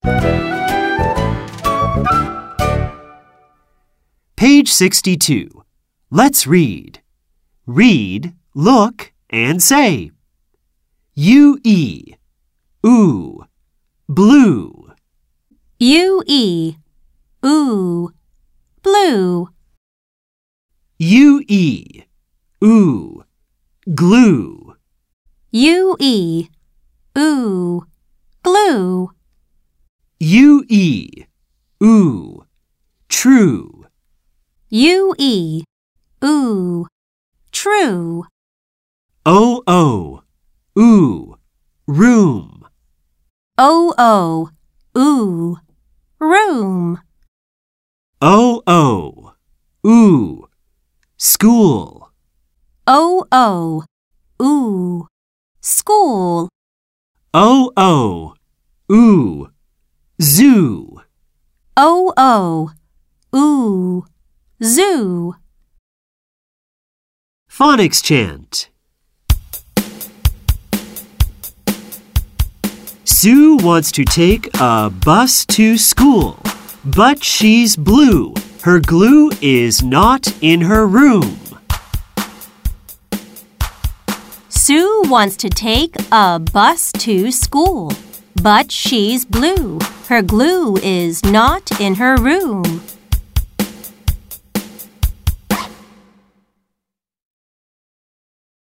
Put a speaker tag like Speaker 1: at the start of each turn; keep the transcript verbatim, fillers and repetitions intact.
Speaker 1: Page sixty-two. Let's read. Read, look, and say. U-E, ooh, blue.
Speaker 2: U-E, ooh, blue.
Speaker 1: U-E, ooh, glue.
Speaker 2: U-E, ooh, glue.
Speaker 1: U-E, ooh, true.
Speaker 2: U-E, ooh, true.
Speaker 1: O-O, ooh, room.
Speaker 2: O-O, ooh, room.
Speaker 1: O-O, ooh, school.
Speaker 2: O-O, ooh, school.
Speaker 1: O-O, ooh, zoo.
Speaker 2: O-O, ooh, zoo.
Speaker 1: Phonics chant. Sue wants to take a bus to school, but she's blue. Her glue is not in her room.
Speaker 2: Sue wants to take a bus to school, but she's blue. Her glue is not in her room.